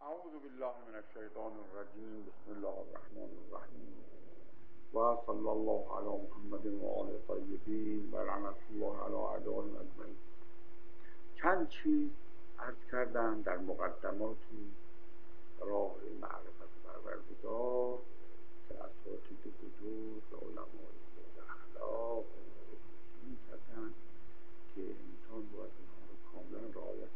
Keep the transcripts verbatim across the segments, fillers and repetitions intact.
اعوذ بالله من الشیطان الرجیم. بسم الله الرحمن الرحیم و صلی الله علی محمد و آل طیبین و لعنت الله علی اعدائهم اجمعین. چند چیز عرض کردم در مقدمات راه معرفت پروردگار که اساتید بزرگ و علمای بزرگ اخلاق می‌کردند که انسان باید اینها رو کاملا رعایت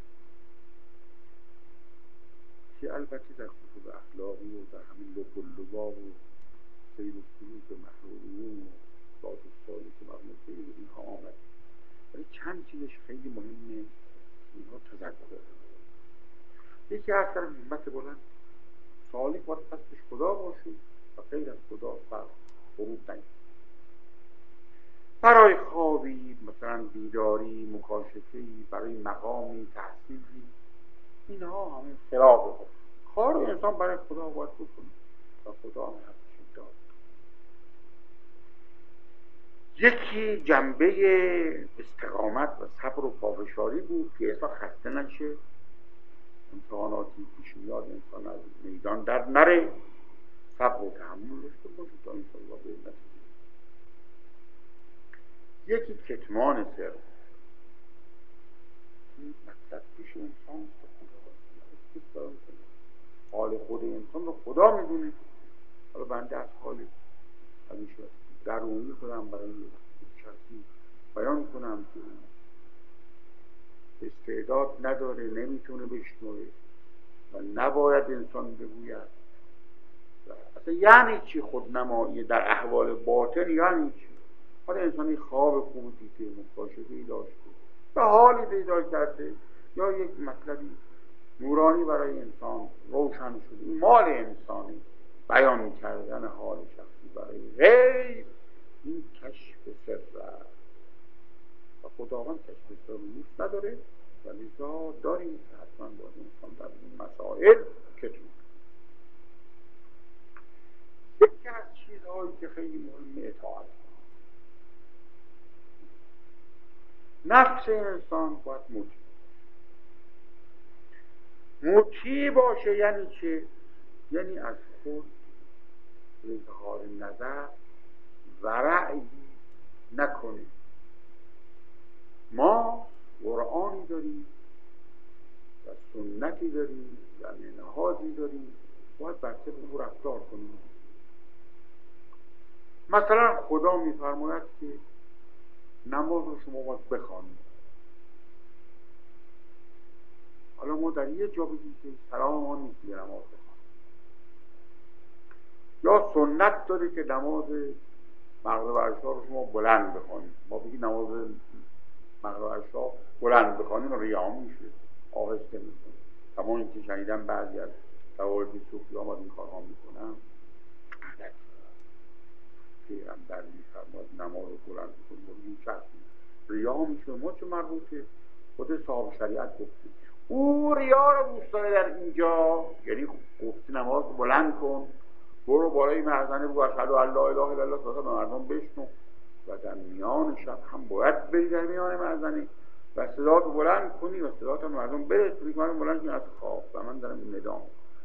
که البته در کتب اخلاقی و در همین لب و لباب و سیر و سلوک محرومیون و ذات الصالح که مرموز به اینها آمد، ولی چند چیزش خیلی مهمه اینها تذکر. یکی از طرف همت بلند سالک باید قصدش خدا باشه و غیر از خدا بر غروب نگید. برای خوابی، مثلا بیداری، مکاشفه‌ای، برای مقامی، تحصیلی، اینها همه خلاف خود. کار انسان برای خدا باید بکنه و خدا هم حقش داد. یکی جنبه استقامت و صبر و پافشاری بود که انسان خسته نشه، امتحاناتی پیش میاد انسان از میدان در نره، صبر و تحمل داشته باشه تا انشاءالله به نتیجه. یکی کتمان سر، این مطلب پیش انسان خدا حال خود انسان رو خدا میدونه. حالا بنده از حال همیشه درونی خودم برای شخصی بیان کنم که استعداد نداره، نمیتونه بشنوه و نباید انسان بگوید. اصلا یعنی چی خودنمایی در احوال باطن؟ یعنی چی؟ حالا انسانی خواب خوب دیده، مکاشفه‌ای داشته، به حالی پیدا کرده یا یک مطلبی نورانی برای انسان روشن شده، این مال انسانی. بیان کردن حال شخصی برای غیر، این کشف سر است و خداوند کشف سر نیست نداره و لذا داریم که حتما باید انسان در این مسائل کتمان. یکی از چیزهایی که خیلی مهم اطاعت. نفس انسان باید مطیع مطیع باشه. یعنی چه؟ یعنی از خود اظهار نظر و رأی نکنه. ما قرآنی داریم و سنتی داریم و منهاجی داریم، باید بر طبق او رفتار کنیم. مثلا خدا میفرماید که نماز رو شما باید بخوانید. حالا ما در یه جا بگیم که سلام ما نیست که نماز بخوانید، یا سنت داره که نماز مغرب عشا رو شما بلند بخوانید. ما بگیم نماز مغرب عشا بلند بخوانید ریا میشه، آهسته میکنه. تمام این که شنیدم بعضی از توابی صوفی آمد این کارها میکنن. عدد پیغمبر میفرماید نماز رو بلند بکنید، ما بگیم شخص ریا میشه. ما چه مربوطه؟ خود صاحب شریعت گفته او ریا رو دوست داره در اینجا، یعنی گفته نماز رو بلند کن، برو بالای مأذنه بگو اشهد ان لا اله الا الله تا به مردم بشنو و در میان شب هم باید بری در میان مأذنه و صدات رو بلند کنی و صدات هم مردم برسونی که من بلند کنی از خواب و من دارم ندام.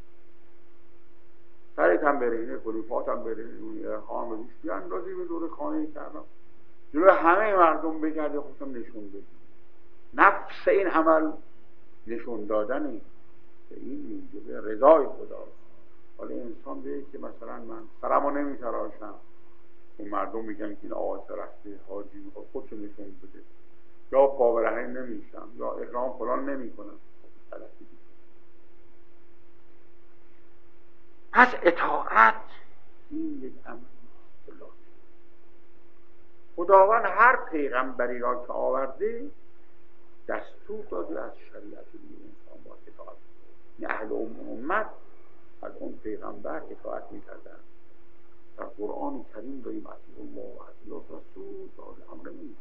سرت هم برهنه کنی، پات هم برهنه، خواهم روش بیاندازی به دور خانه کردم جلو همه مردم بگرده خودم نشون بدی. نفس این عمل نشون دادنی که این موجب رضای خدا. حالا انسان بگه که مثلا من سرمو نمیتراشم، اون مردم میگن که این آقا رفته حاجی میخواد خودشو نشون بده، یا پا برهنه نمیشم، یا اکرام فلان نمیکنم. پس اطاعت این یک عمل الله. خداوند هر پیغمبری را که آورده دستور داده از شریعت این انسان باید اطاعت. این اهل امت از اون پیغمبر اطاعت میکردن. در قرآن کریم داریم اطیعوا الله و اطیعوا الرسول داده امر نیست.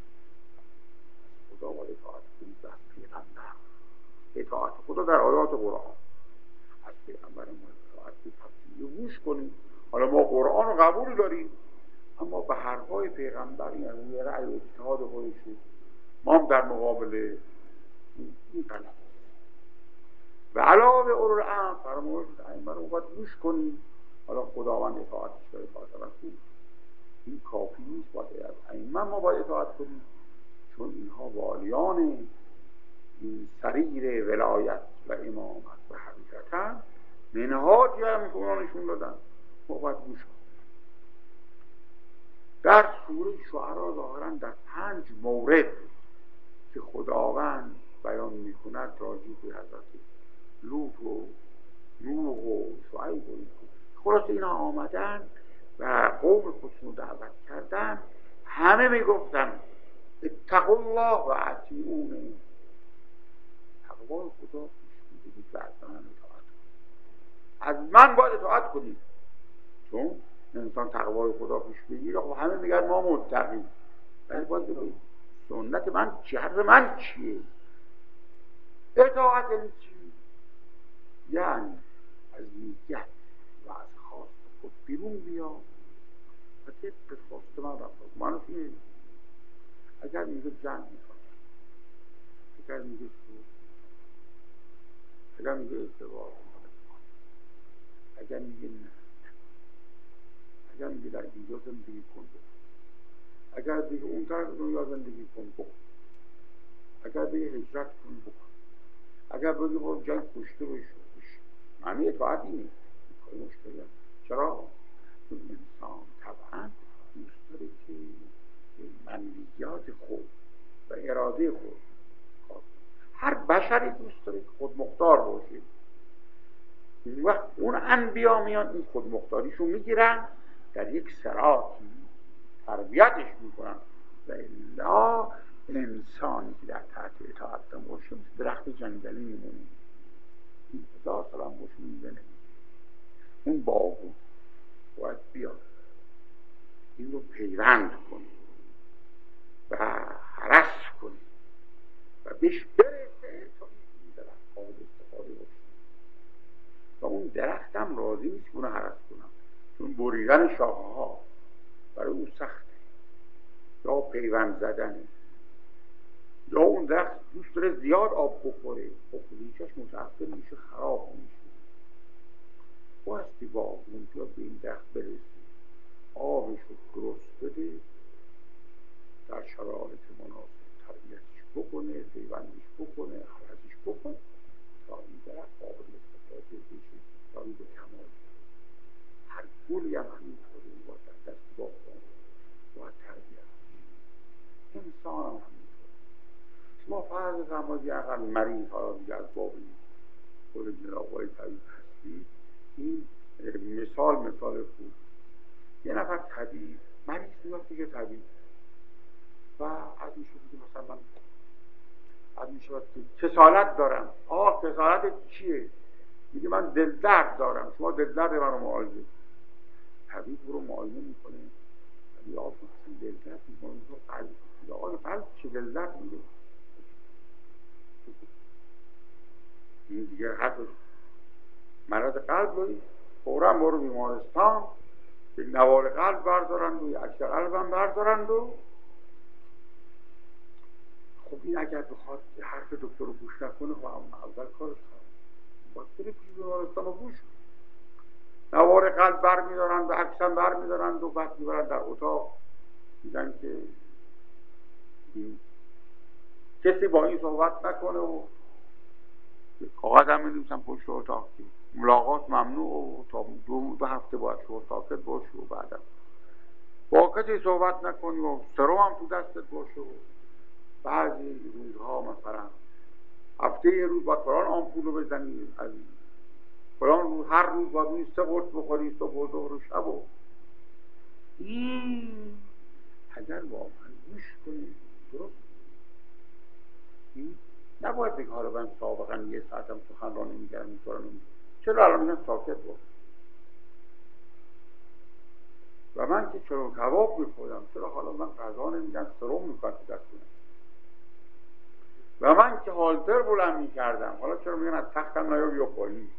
خدا باید اطاعت کنید از پیغمبر. اطاعت خدا در آیات قرآن، از پیغمبر ما اطاعت کنید، گوش کنید. حالا ما قرآن رو قبول داریم اما به حرفای پیغمبر یعنی رأی و اجتهاد خودشه ما هم در مقابل این غلط. و علاوه اولوالامر فرمود ائمه رو باید گوش کنید. حالا خداوند اطاعتش داره اطاعت رسول، این کافی نیست، باید از ائمه ما باید اطاعت کنیم، چون اینها والیان این سریر ولایت و امامت و حقیقتا منهاجی هم که اونا نشون دادن، ما باید گوش کنیم. در سوره شعرا ظاهرا در پنج مورد که خداوند بیان میکند راجع به حضرت لوط و نوح و شعیب و این خلاص اینا آمدن و قوم خودشون دعوت کردن، همه میگفتن اتقوا الله و اطیعون، تقوای خدا پیش میگید و از من اطاعت کنید، از من باید اطاعت کنید. چون انسان تقوای خدا پیش بگیره خب همه میگن ما متقیم، ولی باید بگید سنت من چی، حرف من چیه؟ اطاعت یعنی چی؟ یعنی از نیت و از خواست خود بیرون بیا و طبق خواست من رفت. منو چیه؟ اگر میگه جنگ میکنه، اگر میگه سود، اگر میگه ازدواج، اگر میگه نه، اگر میگه در اینجا زندگی کن بکن، اگر بگه اون طرف دنیا زندگی کن بکن، اگر بگه هجرت کن بکن، اگر بگه برو جنگ کشته بشو بشو، معنی اطاعت اینه. کاری مشکلی هست. چرا؟ چون انسان طبعا دوست داره که منویات خود و اراده خود، هر بشری دوست داره که خود مختار باشه. این وقت اون انبیا میان این خود مختاریشو میگیرن، در یک صراطی تربیتش میکنن و الا انسانی که در تحت اطاعت باشه درخت جنگلی میمونه، این هزار سال هم باشه میزنه. اون باغو باید بیاد این رو پیوند کنی و هرس کنی و بهش برسه تا این درخت قابل استفاده باشه. و اون درخت هم راضی نیست که اونو هرس کنم، چون بریدن شاخه ها برای اون سخته، یا پیوند زدنه، یا اون درخت دوست داره زیاد آب بخوره، خب ریشش متأثر میشه، خراب میشه. باستی با اونجا به این درخت برسه، آبش رو درست بده، در شرایط مناسب تربیتش بکنه، پیوندش بکنه، حرسش بکنه تا این درخت قابل استفاده بشه، تا این به کمال. هر گلی هم همینطوره، باید در دست با خون باید تربیت بشه. انسان هم همینطوره. شما فرض فرمایید یه اقل مریض ها دیگه از بابی خود جنابای طبیب هستید، این مثال مثال خوب. یه نفر طبیب مریض میاد دیگه طبیب و از میشه دیگه مثلا من از میشه که کسالت دارم. آه کسالت چیه؟ میگه من دل درد دارم، شما دل درد من رو معالجه. طبیب رو معاینه میکنه، طبیب آه مثلا دل درد میکنه، قلب یا آقای قلب چه دل درد میگه، این دیگه حتی مرض قلب روی فوراً برو بیمارستان، یک نوار قلب بردارند و یک عکس قلب هم بردارند و خب این اگر بخواد حرف دکتر رو گوش نکنه خب اول کارش خواهد باید بره پیش بیمارستان رو گوش نوار قلب بر میدارند و عکس هم بر میدارند و بعد میبرند در اتاق، میگن که این کسی با این صحبت نکنه و کاغذ هم می‌نویسن پشت اتاق که ملاقات ممنوع و تا دو, دو هفته باید شما ساکت باشی و بعدم با کسی صحبت نکنی و سرم هم تو دستت باشه و بعضی روزها مثلا هفته یه روز باید فلان آمپول رو بزنی، از فلان روز هر روز باید روی سه قرص بخوری، صبح و ظهر و شب و این اگر واقعا گوش کنی درست این نباید بگه حالا من سابقا یه ساعتم سخنرانی می‌کردم این کارو نمی‌کنم، چرا الان میگن ساکت باش و من که چرا کباب می‌خورم، چرا حالا من غذا نمی‌گم سرم می‌کنم تو دستم و من که هالتر بلند می‌کردم حالا چرا میگن از تختم نیا بیا پایین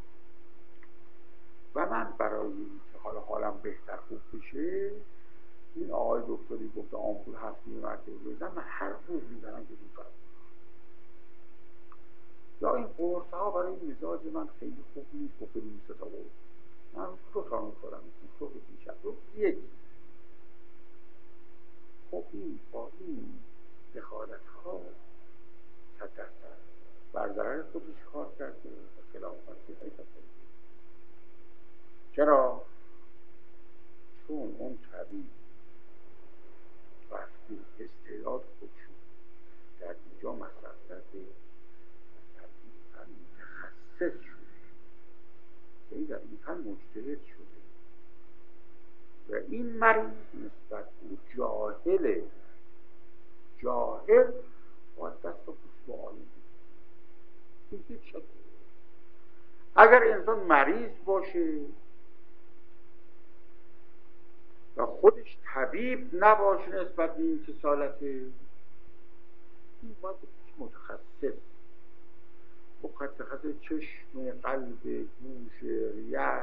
و من برای اینکه حالا حالم بهتر خوب بشه این آقای دکتری گفت آمپول هفت مرتبه بزن، من هر روز می‌زنم که زودتر یا این قرص ها برای مزاج من خیلی خوب نیست، بخوریم سه تا قرص، من دو تا میخورم، صبح دیشب رو یک. خب این با این دخالت ها صد درصد بر ضرر خودش کار کرده و خلاف ورزی پیدا کرده. چرا؟ چون اون طبیب وقتی استعداد خودشو در اینجا مصرف کرده در این فن متخصص شده، یعنی در این فن مجتهد شده و این مریض نسبت او جاهله، جاهل باید دست و پوش با عالم این هیچ شکل. اگر انسان مریض باشه و خودش طبیب نباشه نسبت به این کسالته، این باید متخصص متخصص چشم، قلب، گوش، ریه،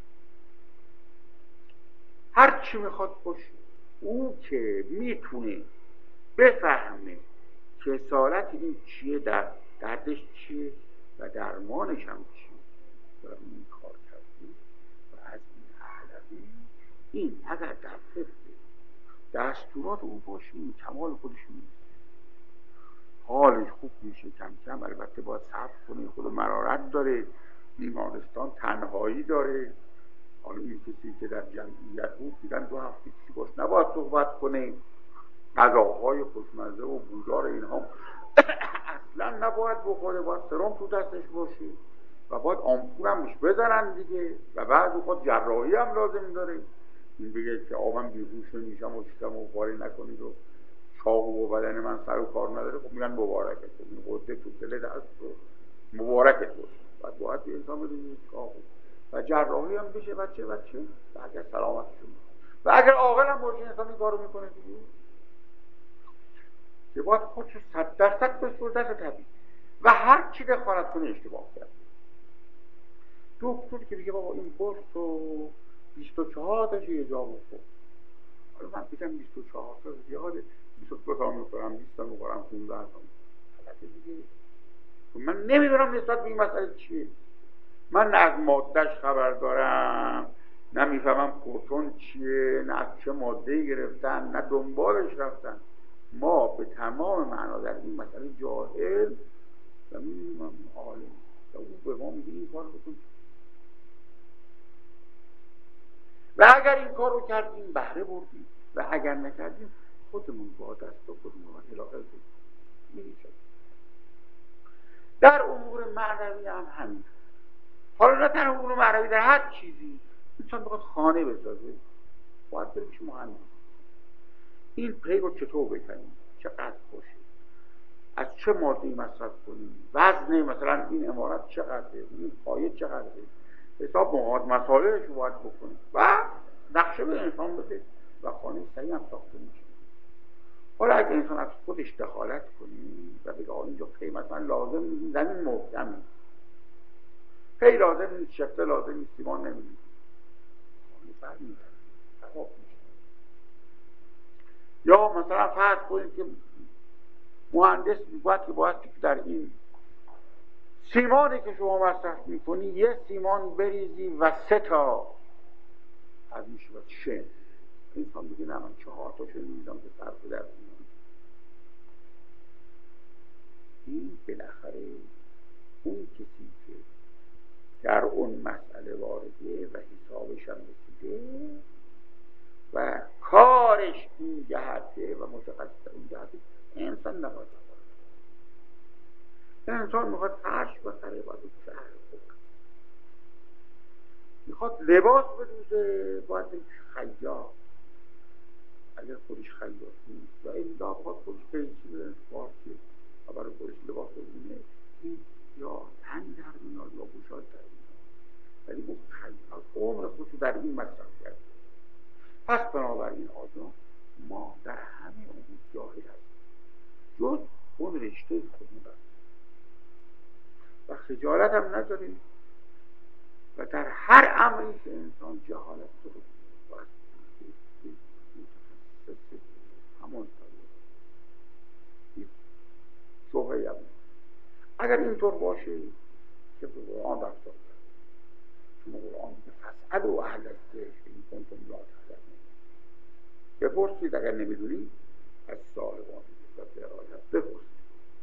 هر چی میخواد باشه، او که میتونه بفهمه کسالت این چیه، در دردش چیه و درمانش هم چیه و این کار کردی و از این اعلمی، این اگر در طب دستورات او باشه کمال خودش میشه، حالش خوب میشه کم کم. البته باید صبر کنه، خود مرارت داره، بیمارستان تنهایی داره. حالا این کسی که در جمعیت بود دیدن دو هفته کسی باش نباید صحبت کنه، غذاهای خوشمزه و بودار اینها اصلا نباید بخوره، باید سرم تو دستش باشه و باید آمپول هم بهش بزنن دیگه و بعد خود جراحی هم لازم داره. این بگه که آبم بیهوش میشم و چیزم و کاری نکنید و چاقو و بدن من سر و کار نداره، خب میگن مبارکت، این قده تو دل دست و مبارکت باشه. بعد باید به انسان بدونید چاقو و جراحی هم بشه بچه بچه و اگر سلامت شد و اگر عاقل هم باشه انسان این کارو میکنه دیگه، که باید خودشو صد درصد بسپر دست طبیب و هر چی دخالت کنه اشتباه کرد. دکتر که بگه بابا این قرص و بیست و چهار تاش یه جا بخور، حالا من بگم بیست و چهار تا زیاده، بیست و دو تا میخورم، بیست تا میخورم، پانزده تا غلطه دیگه. من نمیدونم نسبت به این مسئله چیه، من نه از مادهش خبر دارم، نه میفهمم پروتون چیه، نه از چه ماده گرفتن، نه دنبالش رفتن. ما به تمام معنا در این مسئله جاهل و میدونم عالم و او به ما میگه این کار بکن و اگر این کار رو کردیم بهره بردیم و اگر نکردیم خودمون با دست و خودمون علاقه داریم. در امور معنوی هم همین. حالا نه تنها امور معنوی، در هر چیزی انسان بخواد خانه بسازه باید بره پیش مهندس. این پی رو چطور بکنیم، چقدر باشه، از چه ماده‌ای مصرف کنیم، وزن مثلا این عمارت چقدره، این پایه چقدره، حساب مواد مسائلش رو باید بکنیم و نقشه به انسان بده و خانه صحیح هم ساخته میشه. حالا اگه انسان از خودش دخالت کنیم و بگه اینجا پی مثلا لازم نیست، زمین محکمه، پی لازم نیست، شفته لازم نیست، سیمان نمیدید، خانه بر میزن خراب میشه. یا مثلا فرض کنید که مهندس میگوید که باید در این سیمانی که شما مصرف میکنی یه سیمان بریزی و سه تا از میشه باید شن. انسان بگه نه من چهار تا شن میدم که صرف در سیمان. این بالاخره اون کسی که در اون مسئله وارده و حسابش هم رسیده و کارش این جهته و متخصص این جهته، انسان نباید. انسان میخواد فرش بخره باید شهر بخره، میخواد لباس بدوزه باید خیاط اگر خودش خیاط نیست و این دا بخواد خودش قیچی بده فارسی و برای خودش لباس بدونه، این یا تن در میاد یا گوشاد در میاد، ولی اون خیاط عمر خودشو در این مصرف کرده. پس بنابراین آجا ما در همه اون جاهل هستیم جز اون رشته خودمون و خجالت هم نداریم و در هر امری که انسان جهالت داره باید متخصص همون طریق شبهه هم. اگر اینطور باشه که به قرآن رفتار کرد، چون قرآن میگه فاسألوا اهل الذکر ان کنتم لا تعلمون. بپرسید اگر نمیدونید از صاحبان و درایت بپرسید.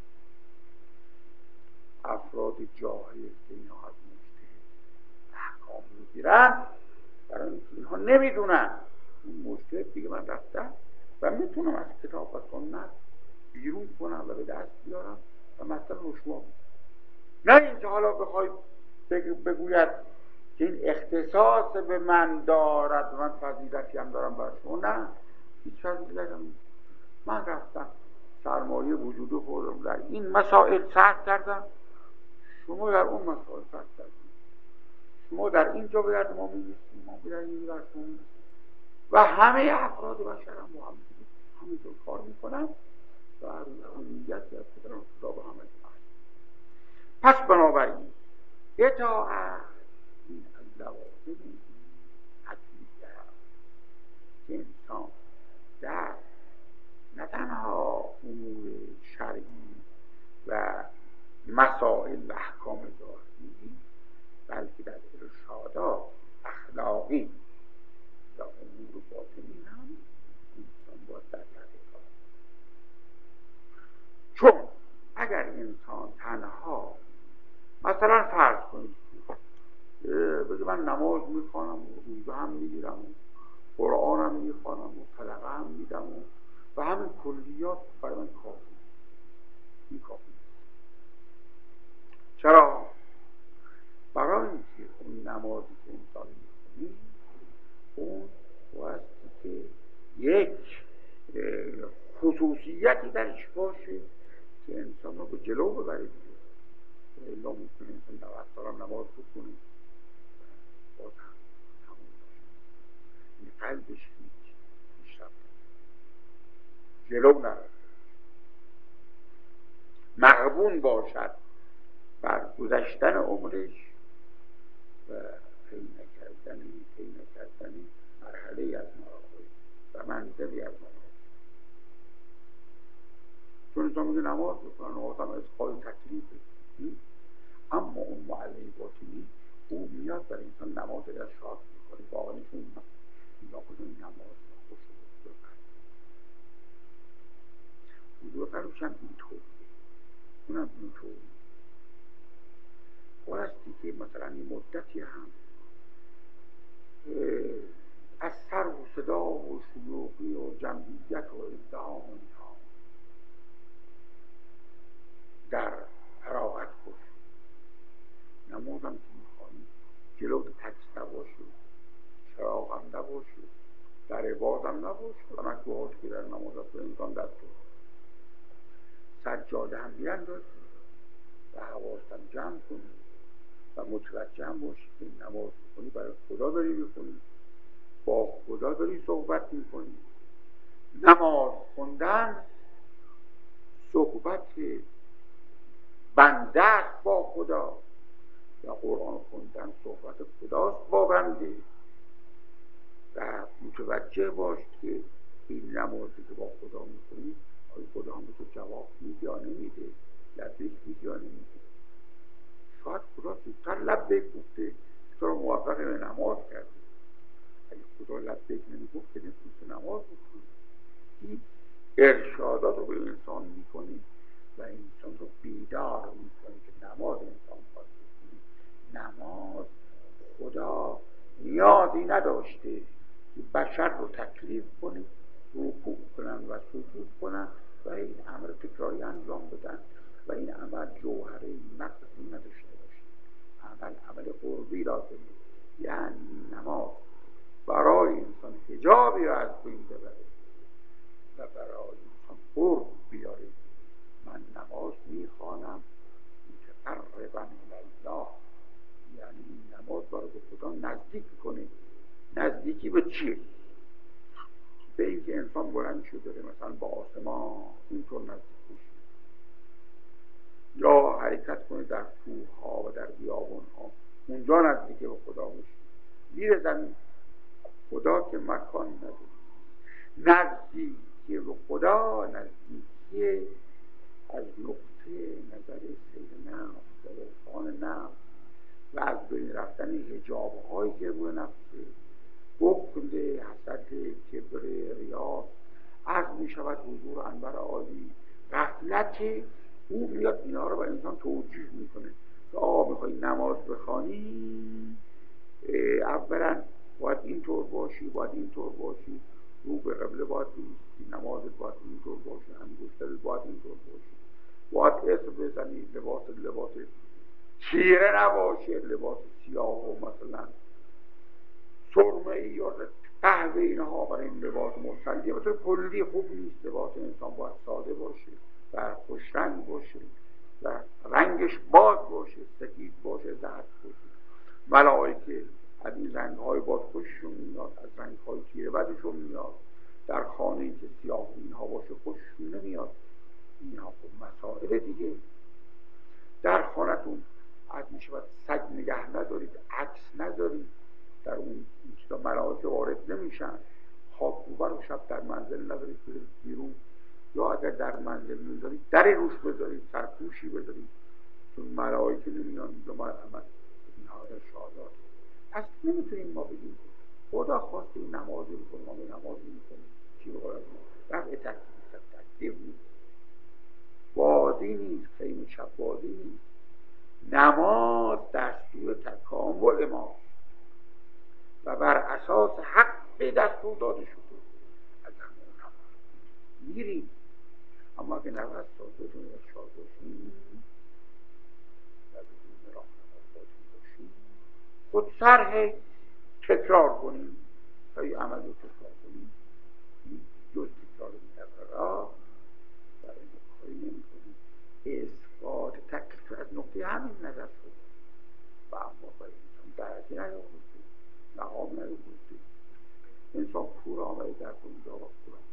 افراد جاهل که اینها از مجتهد احکام میگیرن برای اینکه اینها نمیدونن. این مجتهد دیگه من رفتم و میتونم از کتاب و سنت بیرون کنم و به دست بیارم و مطلب رشوا کنم. نه اینکه حالا بخوای بگوید که این اختصاص به من دارد و من فضیلتی هم دارم برای شما. نه، هیچ فضیلتی هم. من رفتم سرمایه وجودو خوردم در این مسائل صرف کردم، شما در اون مسائل صرف کردم. شما در اینجا باید ما می‌نویسیم، ما باید این در شما می‌نویسیم و همه افراد بشر هم با هم همینطور کار میکنن و اون نیتی از که دران خدا با همه کنن. پس بنابراین اطاعت این از لوازم حتمیه که انسان در نه تنها امور شرعی و مسائل و احکام ظاهری بلکه در ارشادات اخلاقی و امور باطنی هم انسان باید در تحقیقات. چون اگر انسان تنها مثلا فرض کنید بگه من نماز میخوانم و روزه هم میگیرم و قرآن هم میخوانم و صدقه هم میدم و و همین کلیات برای من کافی. این کافی چرا؟ برای اینکه اون نمازی که انسان میخونی اون بایستی که یک خصوصیتی درش باشه که انسان رو به جلو ببره دیگه. الا ممکنه انسان نوت سالم نماز بکنه باز هم همون باشه، این قلبش هیچ پیشرفت جلو نره، مغبون باشد بر گذشتن عمرش و طی نکردن طی نکردن مرحله از مراحل و منزلی از مراحل. چون انسان میگه نماز بکنن نماز هم از خواهی تکلیفه، اما اون معلم باطنی او میاد برای انسان نماز را شاد میکنه واقعا چون یا کدوم نماز خوش رو حضور قلبش هم اینطوریه، اونم اینطوریه. بایستی که مثلا این مدتی هم از سر و صدا و شیوعی و جمعیت و ازدهام اینها در فراغت باشه. نماز هم که میخوانی جلو تکس نباشه، چراغ هم نباشه، در باز هم نباشه و مکروهاتی که در نماز هست به انسان دست بود. سجاده هم بیندازی و حواست هم جمع کنی و متوجه هم باشی که نماز میکنی برای خدا داری میکنی، با خدا داری صحبت میکنی. نماز خوندن صحبت بنده است با خدا و قرآن خوندن صحبت خداست با بنده. و متوجه باش که این نمازی که با خدا میکنی آیا خدا هم به تو جواب میده یا نمیده، لبیک میده یا نمیده. شاید خدا زودتر لبیک گفته تو رو موفق به نماز کرده، اگه خدا لبیک نمیگفت که نمیتونست نماز بکنی. این ارشادات رو به انسان میکنی و انسان رو بیدار میکنی که نماز انسان باید بکنی. نماز خدا نیازی نداشته که بشر رو تکلیف کنی، رکوع کنن و سجود کنن و این امر تکراری انجام بدن و این عمل جوهره نقصی نداشته باشه. عمل عمل قربی لازمه، یعنی نماز برای انسان حجابی رو از بین ببره و برای انسان قرب بیاره. من نماز میخوانم متقربا الله، یعنی این نماز برای به خدا نزدیک کنه. نزدیکی به چیه؟ به اینکه انسان بلند شده بره مثلا با آسمان اینطور نزدیک بشه، یا حرکت کنه در کوه ها و در بیابان ها اونجا نزدیک به خدا بشه. زیر زمین خدا که مکانی نداره. نزدیکی به خدا نزدیکی از نقطه نقطه نظر سیر نفس و عرفان نفس و از بین رفتن حجاب هایی که روی نفس بخل، حسد، کبر، ریا از می شود حضور انور عالی. غفلت او میاد اینا رو به انسان توجیه میکنه که آقا میخوای نماز بخوانی، اولا باید اینطور باشی، باید اینطور باشی، رو به قبله باید بیستی، نمازت باید اینطور باشی، انگشتت باید اینطور باشی، باید اسم بزنی، لباس لباس تیره نباشه، لباس سیاه و مثلا سرمه ای یا قهوه اینها برای این لباس مصلیه. به طور کلی خوب نیست. لباس انسان باید ساده باشه و خوش رنگ باشه و رنگش باز باشه، سفید باشه، زرد باشه. ملائکه از این رنگ‌های باز خوششون میاد، از رنگ‌های تیره بدشون میاد. در خانه‌ای که سیاه اینها باشه خوششون نمیاد. اینها خب مسائل دیگه. در خانه‌تون از میشود سگ نگه ندارید، عکس ندارید، در اون چیزا ملائکه وارد نمیشن. خوابگوبه رو شب در منزل ندارید، برید بیرون، یا اگر در منزل میذارید در روش بذارید، سرپوشی بذارید، چون ملائکه نمیان اینجا مرحمت. اینها ارشادات. پس نمیتونیم ما بگیم خدا خواسته این نمازی بکنیم، ما به نمازی میکنیم، چی بخورد؟ رفع تکلیف تکلیف نیست، بازی نیست، خیلی شب بازی نیست. نماز دستور تکامل ما و بر اساس حق به دستور داده شده. از همون نماز میریم، اما اگه نفس سازه رو ارشاد باشیم و بدون راه نماز بازی باشیم، خود سرح تکرار کنیم، های عمل رو تکرار کنیم، جز تکرار میتفرا برای نکاری نمی کنیم. اثبات تکلیف از نقطه همین نظر شد و اما برای انسان درجه نیاورده، مقام نیاورده. انسان کور آمده در دنیا و کور آمده.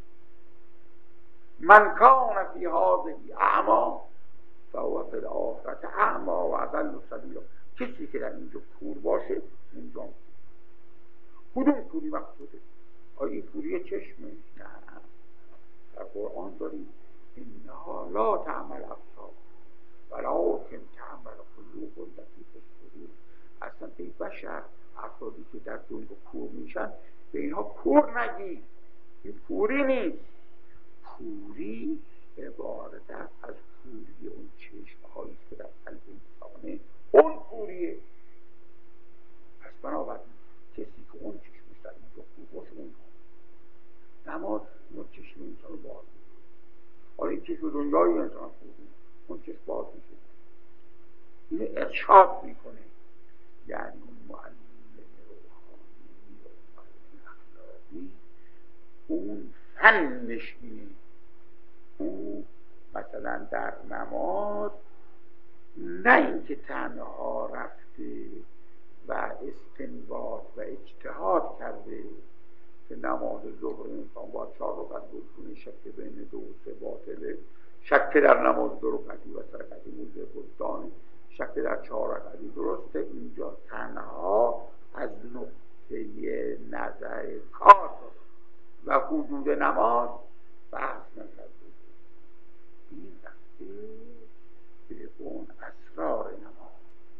من کان فی هذه اعمی فهو فی الاخرة اعمی و اضل سبیلا. کسی که در اینجا کور باشه اونجا کدوم کوری مقصوده؟ آیا این کوری چشمه؟ نه. در قرآن داریم انها لا تعمل ابصار ولکن تعمل قلوب التي فی الصدور. اصلا ای بشر، افرادی که در دنیا کور میشن به اینها کور نگی، این کوری نیست. کوری عبارت از کوری اون چشم هایی که در قلب انسانه، اون کوریه. پس بنابراین کسی که اون چشمش در اینجا کور باشه اون نماز اون چشم انسان رو باز میشه. حالا این چشم دنیای انسان کوری، اون چشم باز میشه. اینه ارشاد میکنه. یعنی اون معلم روحانی و معلم اخلاقی اون فنش اینه. او مثلا در نماز نه اینکه تنها رفته و استنباط و اجتهاد کرده که نماز ظهر انسان باید چهار رکعت بخونه، شک بین دو و سه باطله، شک در نماز دو رکعتی و سه رکعتی موزه بستان، شک در چهار رکعتی درسته. اینجا تنها از نقطه نظر کار و حدود نماز بحث نکرده. این رفته به اون اسرار نماز،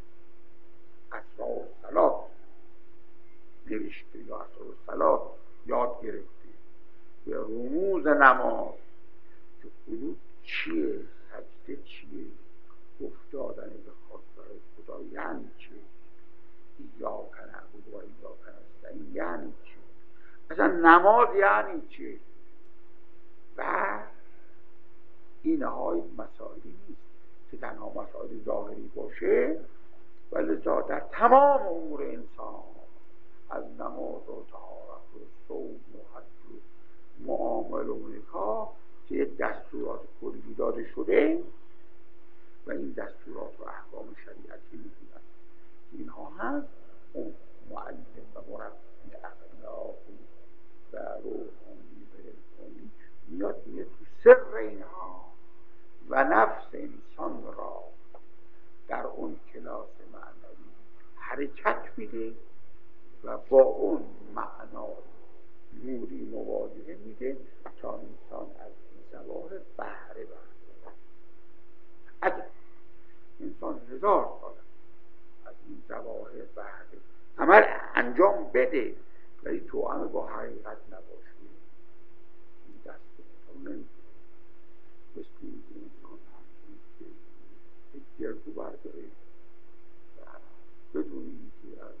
اسرار صلات نوشته یا اسرار صلات یاد گرفته، به رموز نماز که قنوت چیه، سجده چیه، افتادن به خاک برای خدا یعنی چیه، ایاک نعبد و ایاک نستعین یعنی چیه، اصلا نماز یعنی چیه. و اینها مسائلی نیست که تنها مسائل ظاهری باشه، ولی در تمام امور انسان، از نماز و طهارت و صوم و حج و معامله و نکاح که یک دستورات کلی داده شده و این دستورات و احکام شریعتی می‌گویند. اینها هم اون معلم و مربی اخلاقی و روحانی و علمی میاد میاد تو سر اینها و نفس انسان را در اون کلاس معنوی حرکت میده و با اون معنا نوری مواجهه میده تا انسان از این ظواهر بهره ببره. اگر انسان هزار سال از این ظواهر بهره عمل انجام بده ولی توأم با حقیقت نباشه، این دست انسان نمیده. مثل این انسان همچنین که یک گردو برداره و بدون اینکه از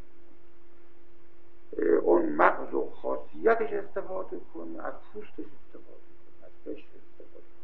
اون مغز و خاصیتش استفاده کنه، از پوستش استفاده کنه، از قشر استفاده کنه.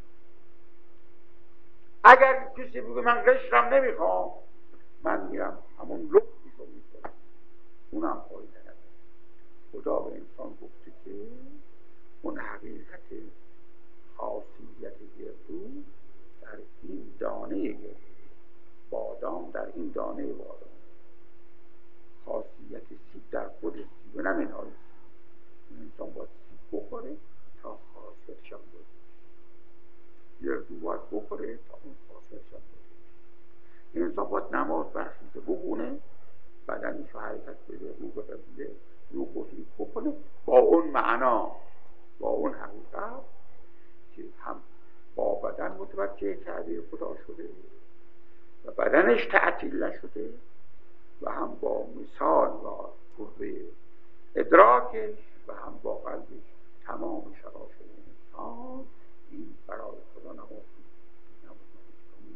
اگر کسی بگه من قشرم نمیخوام، من میرم همون لطفی رو میکنم، اونم فایده نداره. خدا به انسان گفته که اون حقیقت خاصیت گردو در این دانه گردو، بادام در این دانه بادام، خاصیت سیب در خود سیب و نمینهای سیب. انسان باید سیب بخوره تا خاصیتش هم بوده، گردو باید بخوره تا اون خاصیتش هم بوده. انسان باید نماز برخیزه بگونه، بدنش رو حرکت بده، رو به قبله، رو خودی بکنه با اون معنا، با اون حقیقت که هم با بدن متوجه تعبیر خدا شده و بدنش تعطیل نشده و هم با مثال و قوه ادراکش و هم با قلبش تمام شراشر انسان این برای خدا نماز می‌کنه.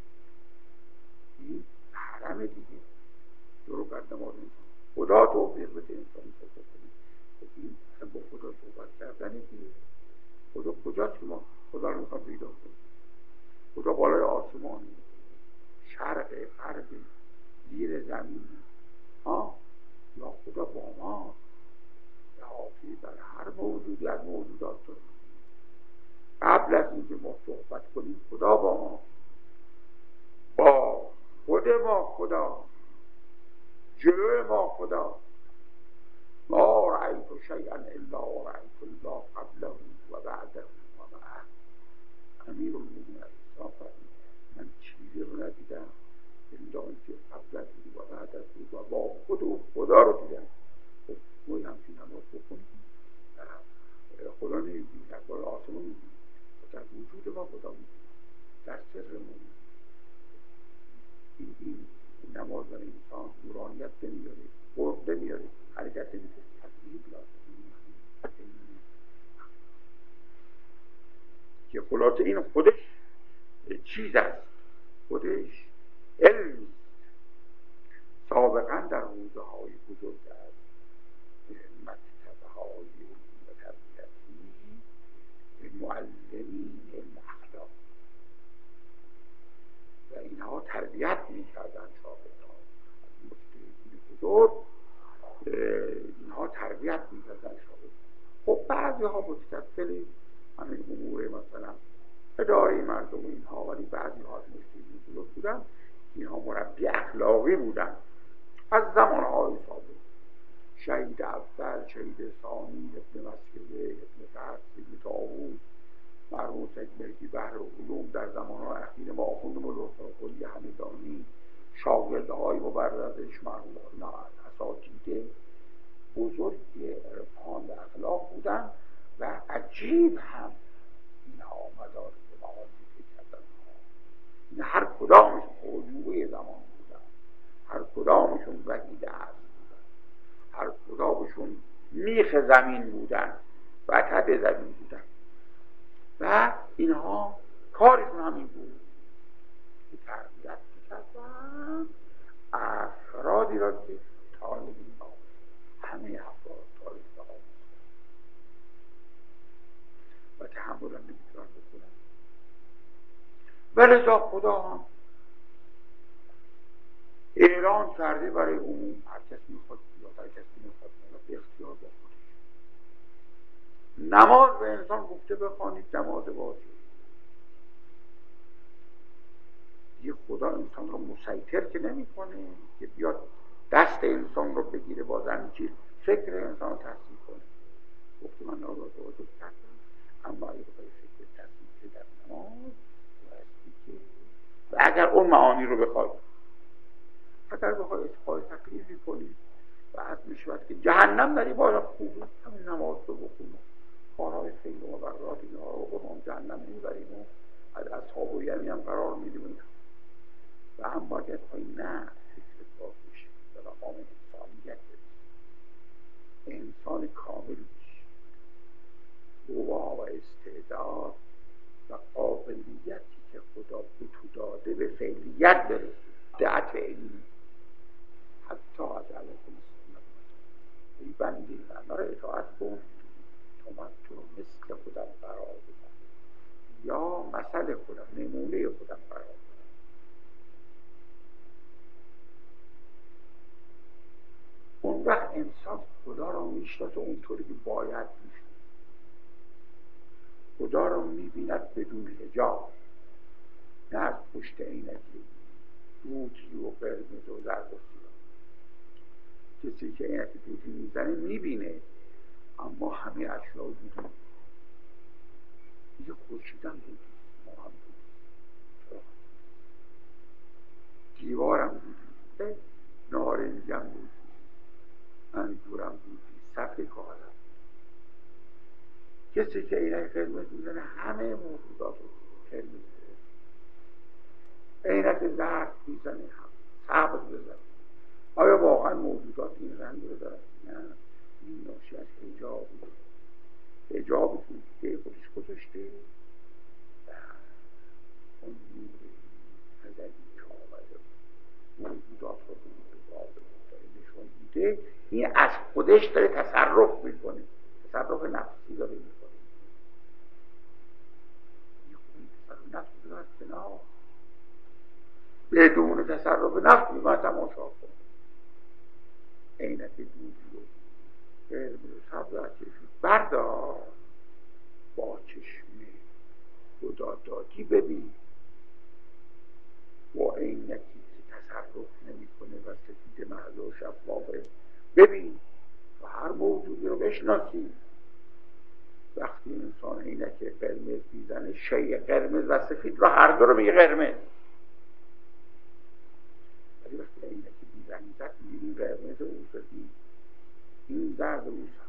این حرم دیگه درو کرد نماز انسان. خدا توفیق بده انسان صحبت کنه. این با خدا صحبت کردن دیگه. خدا کجاست که ما خدا رو می‌خوام پیدا کنیم؟ خدا بالای آسمانی، شرق غرب، زیر زمین، ها یا خدا با ما احاطه بر هر موجودی از موجودات داره. قبل از اینکه ما صحبت کنیم خدا با ما، با خود ما خدا، جلوی ما خدا. ما رأیت شیئا الا رأیت الله قبله و بعده و معه. امیر المؤمنین علیه السلام من چیزی رو ندیدم الا اینکه قبل از او و بعد از او و با خود و خدا رو دیدم. خب ما همچین نماز بکنیم خدا نمیدیم، در بار آسمان میدیم، در وجود ما خدا میدیم، در سرمون. این این نماز برای انسان نورانیت نمیاره، قرب نمیاره، حرکت نمیده، تصویب لازم که خلاصه این خودش چیز است، خودش علم سابقا در حوزه های بزرگ است، مکتبه های علم و تربیتی معلمین علم اخلاق و اینها تربیت میکردن شاگردان مجتهدین بزرگ، اینها تربیت میکردن شاگردان. خب بعضی ها متکفل همین امور مثلا اداره مردم اینها، ولی بعضی ها از مجتهدین بزرگ بودن، اینها مربی اخلاقی بودن از زمانهای سابق. شهید اول، شهید ثانی، ابن مسیحه، ابن فرس، ابن طاووس، مرحوم سید مهدی بحر علوم در زمانهای اخیر ما، آخوند مولا کلی همدانی، شاگردهای مبرزش، مرحوم اساتید بزرگ عرفان و اخلاق بودن و عجیب هم اینها مدارس معاصر کردن. این هر کدامشون علوه زمان بودن، هر کدامشون وحید عصر بودن، هر کدامشون میخ زمین بودن، وتد زمین بودن و اینها کارشون همین بود که تربیت میکردن افرادی را که طالبین ها، همه افراد طالبین ها و تحمل هم نمیتونن بکنن. ولذا خدا هم اعلان کرده برای عموم، هر کس میخواد یا هر کس میخواد به اختیار با خودش. نماز به انسان گفته بخوانید نماز واجب. یه خدا انسان رو مسیطر که نمی کنه که بیاد دست انسان رو بگیره با زنجیر فکر انسان رو تحصیل کنه. گفته من نماز واجب کردم، اما اگه بخوای فکر تحصیل که در نماز بایستی که و اگر اون معانی رو بخوای اگر بخوای اتقای تقلیلی کنی و از میشود که جهنم داری باید خوبه همین نماز رو بخونه، کارهای خیلی و برات اینها رو قرآن جهنم نمیبریم و از اصحاب الیمین هم قرار میدیم و هم باید پایین نه فکر باشه و مقام انسانیت انسان کامل بشه، قوا و استعداد و قابلیتی که خدا به تو داده به فعلیت برسه. دعت علمی حتی از علم سنت ای بندی من را اطاعت کن تو من تو مثل خودم قرار بدم یا مثل خودم نمونه خودم قرار بدم. اون وقت انسان خدا را میشناسه اونطوری که باید میشناسه. خدا را میبیند بدون حجاب، نه از پشت عینکی دودی و قرمز و زرد و سیاه. کسی که عینک دودی میزنه میبینه اما همه اشیاء دودی دیگه خورشیدم دودی، ما هم دودی، دیوارم دودی، نارنجم دودی، انگورم دودی، صفحه کاغذم. کسی که عینک قرمز میزنه همه موجودات رو قرمز میزنه، عینک زرد میزنه هم سبز بزنه. آیا واقعا موجودات این رنگ رو دارن؟ نه، این ناشی از حجاب حجاب که خودش گذاشته و اون نور ازلی که آمده موجودات رو به واقع داره نشون میده. این از خودش داره تصرف میکنه، تصرف نفسی داره میکنه. این خودی تصرف نفسی داره از کنار بدون تصرف نفسی من تماشا کنه. عینک دودی رو قرمز و سبز از چشم بردار، با چشم خدا دادی ببین، با عینکی که تصرف نمی کنه و سفید محض و شفافه ببین و هر موجودی رو بشناسی. وقتی انسان عینک قرمز میزنه شیء قرمز و سفید رو هر دو رو میگه قرمز، ولی وقتی عینک بیرنگ زد این قرمز او سفید، این زرد او سبز.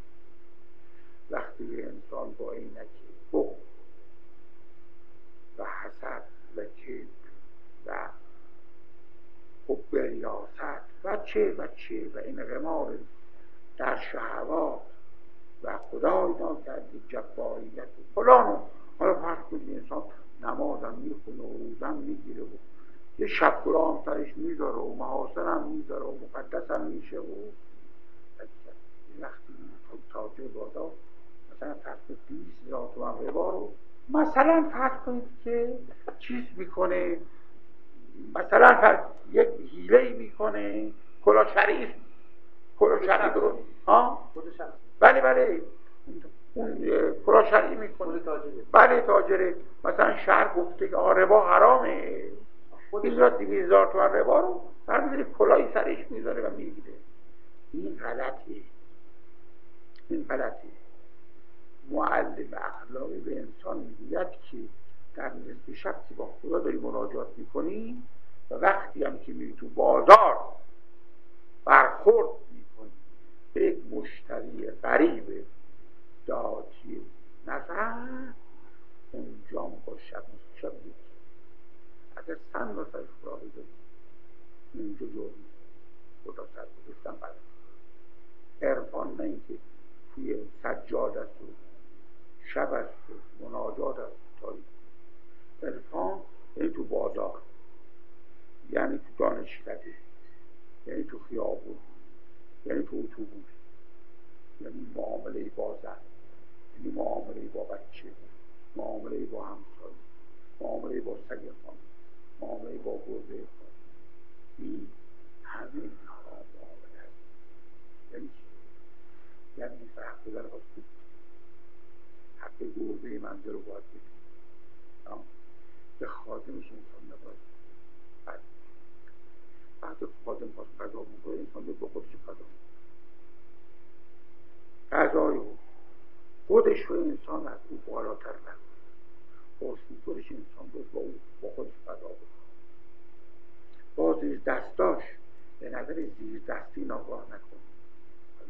وقتی انسان با عینک بخل و حسد و کبر و حب ریاست و چه و چه و انغمار در شهوات و خدای ناکرده جباریت و فلانو، حالا فرض کنید انسان نمازم میخونه و روزم میگیره و یه شب کلاه هم سرش میذاره و محاسن هم میذاره و مقدس هم میشه و وقتی تاجر بازار مثلا فرض کنید بیست هزار تومن ربا رو مثلا فرض کنید که چیز میکنه، مثلا فرض یک حیله‌ای میکنه کلاه شرعی کلاه شرعی درست ها بله بله اون کلاه شرعی میکنه بله تاجره. مثلا شرع گفته که ربا حرامه، این میاد دویست هزار تومن ربا رو برمی‌داره کلاهی سرش میذاره و میگیره. این غلطه، این غلطه. معلم اخلاقی به انسان میگوید که در نصف شب که با خدا داری مناجات میکنی و وقتی هم که میری تو بازار برخورد میکنی به یک مشتری غریب داتی نظر، اونجا با شب شب میکنی. اگر سن و سرش را بزنی اونجا جوری خدا سر گذاشتن غلط. عرفان نه اینکه توی سجاد است و شب است و مناجات است تاریخ. عرفان یعنی تو بازار، یعنی تو دانشکده، یعنی تو خیابون، یعنی تو اتوبوس، یعنی معامله با زن، یعنی معامله با بچه، معامله با همسایه، معامله با سگ خانه، معامله با گربه خانه. این همه اینها معامله هست. یعنی یعنی این حق بزن باز بود، حق گربه منزل رو باید بدید، به خادمش انسان نباید بد. بعد خادم باز قضا بکنه انسان به خودش قضا قضای خودش رو انسان از او بالاتر نکنه، بازی خودش انسان باید با او با خودش قضا بکنه. با زیر دستاش به نظر زیر دستی نگاه نکنه،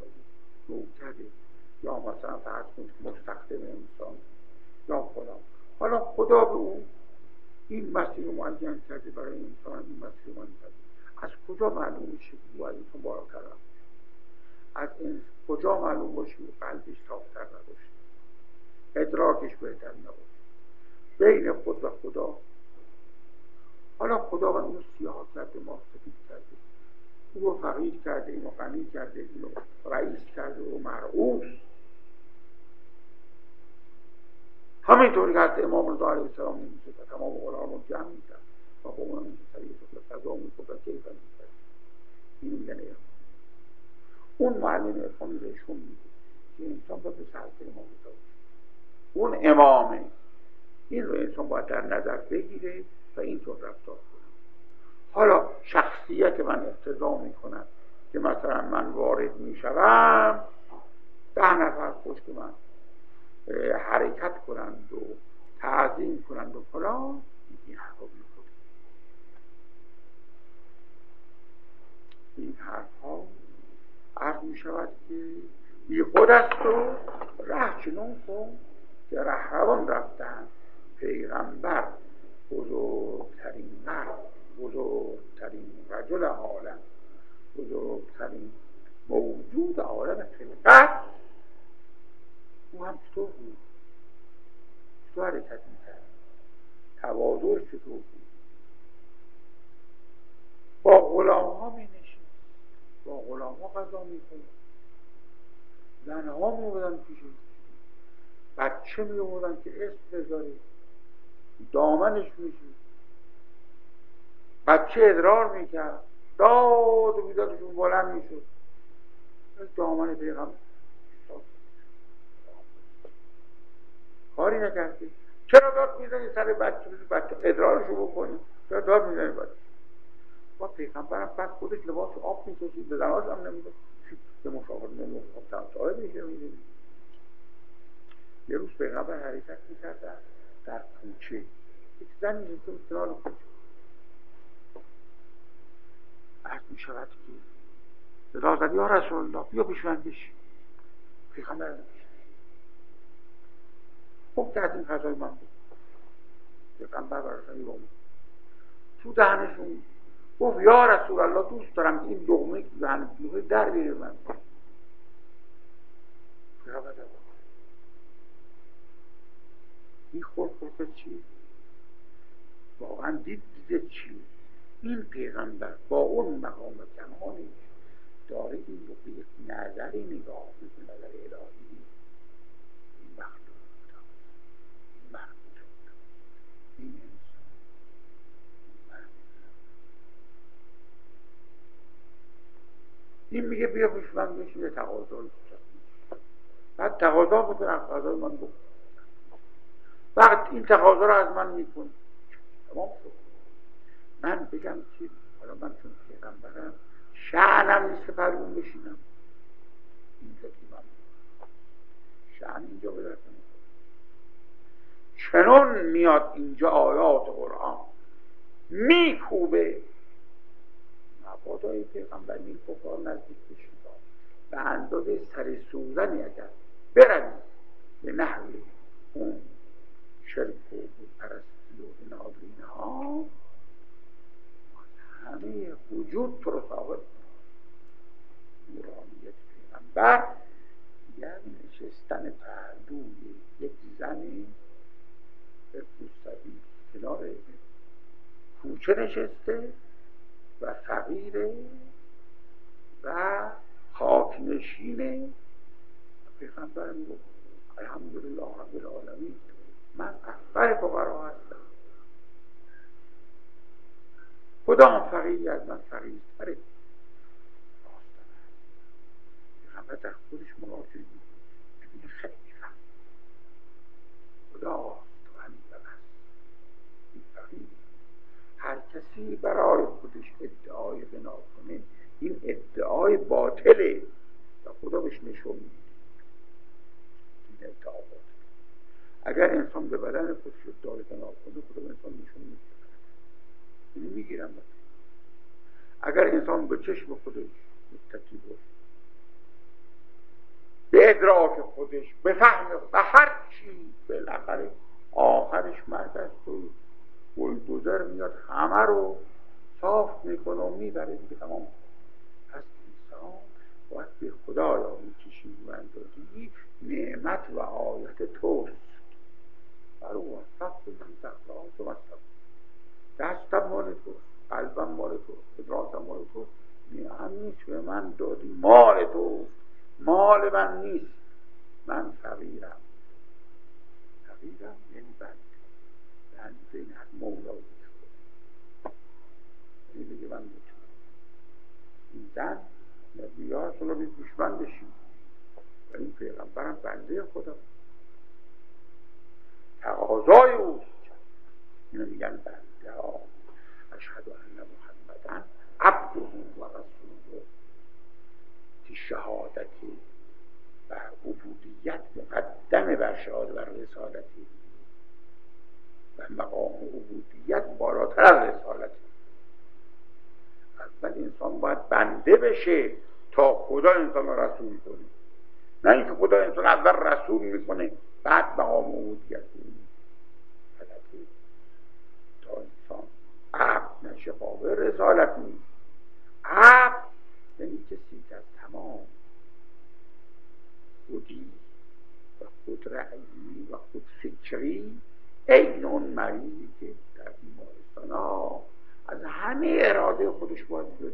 نوکره یا مثلا فرض کنید مستخدم انسان یا فلان، حالا خدا به او این مسیر رو معین کرده برای انسان، این مسیر رو معین کرده. از کجا معلوم میشه که باید انسان بالاتر رفت؟ از این کجا معلوم باشه که قلبش صافتر نباشه، ادراکش بهتر نباشه، بین خود و خدا؟ حالا خداوند اون رو سیاه کرده، ما سفید کرده، او رو فقیر کرده، اینو غنی کرده، اینو رئیس کرده و مرعوس. همینطوری که حتی امام رضا علیه السلام نمیشه که تمام غلام رو جمع میکرد و با اونم میشه سریع شد قضا میکرد و کیفن میکرد. این میگن ایران. اون معلم ارفانی بهشون میگه که انسان باید به سلطه امام رضا باشه. اون امامه. این رو انسان باید در نظر بگیره و اینطور رفتار کنه. حالا شخصیت من اقتضا میکنم که مثلا من وارد میشوم، ده نفر پشت من حرکت کنند و تعظیم کنند و فلان، این حرفا بیخود. این حرفا عرض می شود که بیخود است و ره چنون کن که رهروان رفتن پیغمبر، بزرگترین مرد، بزرگترین رجل عالم، بزرگترین موجود عالم خلقت. او هم چطور بود؟ چطور حرکت میکرد؟ تواضعش چطور بود؟ با غلام ها می نشید، با غلام ها غذا میخورد، زن ها می بودن پیشش، بچه می بودن که اسم بذاره، دامنش میشید، بچه ادرار میکرد، داد و بیدادشون بلند میشد، دامن پیغمبر کاری نکرده. چرا داد میزنی سر بچه؟ بچه ادرارشو بکنی، چرا داد میزنی بچه؟ با پیغمبرم بعد خودش لباس آب میکشید، به زناش هم نمیده، به مشاور نمیده، تمسایه میشه میده. یه روز پیغمبر حرکت میکردن در کوچه، یک زنی نشسته بود کنار کوچه، عرض میشود که صدا زد یا رسول الله بیا پیش من بشین. پیغمبر نمیشه خب که از این غذای من بود. پیغمبر براشون یه تو دهنشون گفت یا رسول الله دوست دارم این لقمه که دهنم میگه در بیاره من. پیغمبر دارم این خورد خورد چی؟ واقعا دید دیده چی؟ این پیغمبر با اون مقام کمالش داره این رو به یک نظری نگاه میکنه، نظر الهی. این مخلوق این مخلوق این انسان این میگه بیا پیش من بشین، یه تقاضا رو بعد تقاضا میکنه از غذای من بخور. وقت این تقاضا رو از من میکنه، تمام شد. من بگم که حالا من چون پیغمبرم شأنم نیست که پرون بشینم اینجا که من شأن اینجا به دست میکنم. چنون میاد اینجا آیات قرآن میکوبه مبادای پیغمبر این کفار نزدیک بشید به اندازه سر سوزنی اگر بروید به نحوی اون شرک و بودپرستی و عناد و اینها همه وجود تو رو ثابت نورانیت پیغمبر، یعنی نشستن پهلوی یک زنی به پوستبی کنار کوچه نشسته و فقیره و خاک نشینه. پیغمبر میگه الحمدلله رب العالمین، من اکبر فقرا هستم. کدام فقیری از من فقیرتره؟ پیغمبر در خودش مراجعه میکنه، این خیلی فقیر خدا تو همین ببست این فقیر. هر کسی برای خودش ادعای بنا کنه این ادعای باطله و خدا بهش نشون میده این ادعا باطله. اگر انسان به بدن خودش ادعای بنا کنه خدا به انسان نشون میده، اینو میگیرم. اگر انسان به چشم خودش متکی باشه، به ادراک خودش، به فهم و هر چی بالاخره آخرش مرگ است و بلدوزر میاد همه رو صاف میکنه و میبره دیگه تمام. پس انسان باید به خدایا میکشی من دادی نعمت و آیت توست برو واسط بزن تقلات و مصب دستم مال توست، قلبم مال توست، ادراکم مال توست، همین به من دادی مال توست، مال من نیست. من فقیرم، فقیرم یعنی بنده، بنده این از مولا بشود یعنی بگه من میتونم این زن یا رسول الله دشمن بشیم و این پیغمبرم بنده خدا تقاضای اوست. اینو میگن بنده ها. اشهد ان محمدن عبده و رسوله. که شهادتی و عبودیت مقدمه بر شهادت و رسالتی و مقام عبودیت بالاتر از رسالتی. اول انسان باید بنده بشه تا خدا انسان رو رسول کنه، نه اینکه خدا انسان اول رسول میکنه بعد مقام عبودیت میکنه. تا انسان عبد نشه قابل رسالت نیست. عبد یعنی کسی که از تمام خودی و خود رأیی و خود فکری این اون مریضی که در بیمارستان ها از همه اراده خودش باید بیاد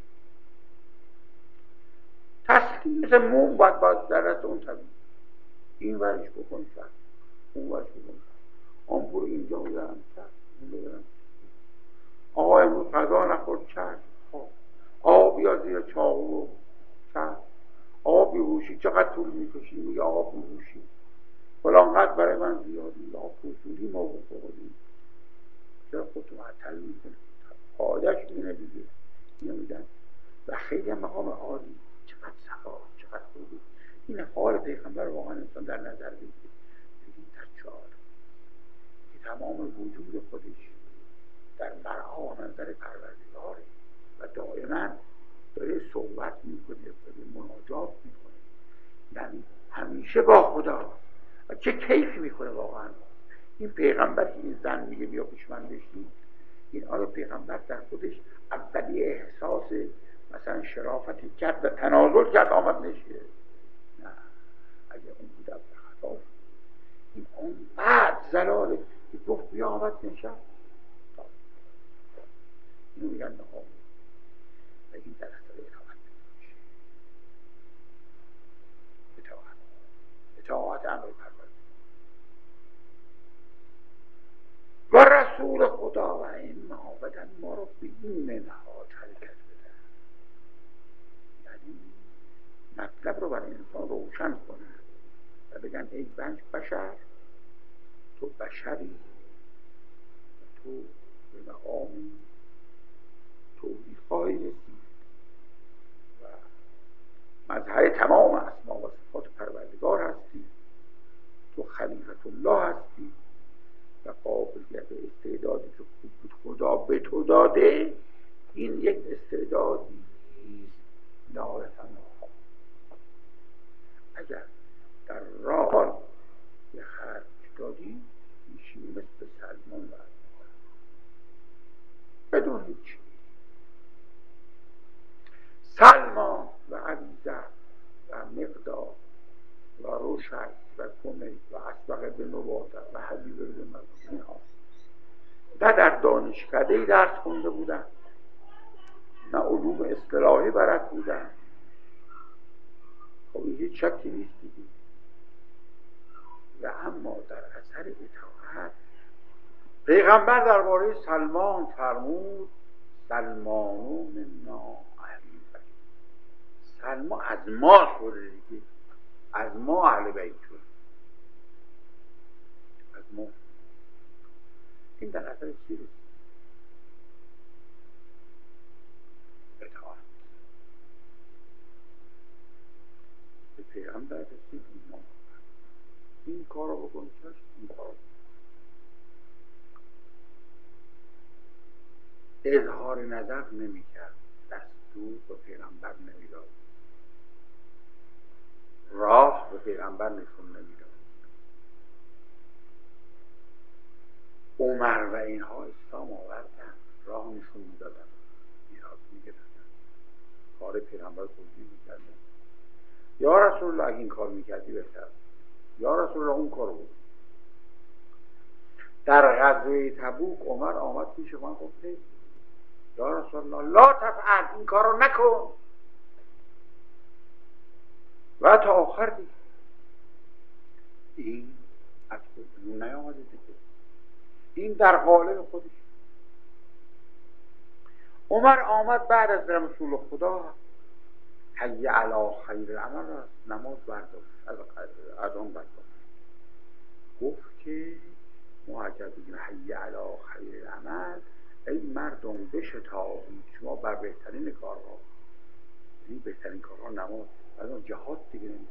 تسلیم، مثل موم باید باید در رست اون طبیعی این ورش بکن شد اون ورش بکن شد آمپور اینجا بودرم شد اون بودرم آقا امروز غذا نخورد چشم آقا بیا زیر چاقو چشم آقا بیهوشی چقدر طول میکشی میگه آقا بیهوشی فلانقدر برای من زیادی یا پوزوری ما بخوریم چرا خودتو معطل میکنه حالش اینه دیگه اینو میگن و خیلی هم مقام عالی چقدر صفا چقدر خوبی. این حال پیغمبر واقعا انسان در نظر بگیره بگید در چهار که تمام وجود خودش در مرعا و منظر پروردگاره و دائما داره صحبت میکنه داره مناجات میکنه یعنی همیشه با خدا و چه کیفی میکنه واقعا. این پیغمبر که این زن میگه بیا پیش من بشین این آیا پیغمبر در خودش اولی احساس مثلا شرافتی کرد و تنازل کرد آمد نشه؟ نه اگه اون بود در خطا این اون بعد زلاله که گفت بیا آمد نشه اینو میگن نقام و این در اثر اطاعت میشه اطاعت اطاعت امر پرورده و رسول خدا و این معابدن ما رو به این منهاج حرکت بده یعنی مطلب رو برای انسان روشن کنه و بگن ای بنج بشر تو بشری و تو به مقامی توحید خواهی رسید و مظهر تمام اسما و صفات پروردگار هستی تو خلیفت الله هستی و قابلیت استعدادی که خوب بود خدا به تو داده این یک استعدادی نهایتاً اگر در راه به خرج دادی میشی مثل سلمان و بدون هیچ سلمان و علیزه و مقدار و روشن و کمی و اسبق به نباته و حبیب به مدن اینها نه در دانشکدهی درس خونده بودن نه علوم اصطلاحی برد بودن. خب هیچ شکی نیست دیگه و اما در اثر اطاعت پیغمبر درباره سلمان فرمود سلمانون منا اهل بیت. سلمان از ما شده دیگه از ما اهل بیت شد از ما این در اثر چی رسید؟ اطاعت به پیغمبر رسید ایمان این کار رو بکن چشم این کار رو اظهار نظر نمی کرد دستور به پیغمبر نمی داد راه به پیغمبر نشون نمی داد اینها اسلام آوردن، راه نشون میدادن، میراث میگرفتن، کار پیغمبر توضیح میکردن. یا رسول الله اگه این کار میکردی بهتر، یا رسول الله اون کار بود. در غزوه تبوک عمر آمد پیش من گفت یا رسول الله لا تفعل، این کار رو نکن. و تا آخر دید این از خودمون نیامده دیگه، این در قالب خودش. عمر آمد بعد از رسول خدا حی علی خیر العمل را نماز برداشت، از آن برداشت، گفت که ما اگر بگیم حی علی خیر العمل، ای مردم بشتابید شما بر بهترین کارها. این بهترین کارها نماز، از اون جهاد دیگه نمید.